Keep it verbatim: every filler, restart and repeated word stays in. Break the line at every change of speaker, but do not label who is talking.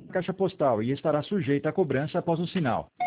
caixa postal e estará sujeita a cobrança após o sinal.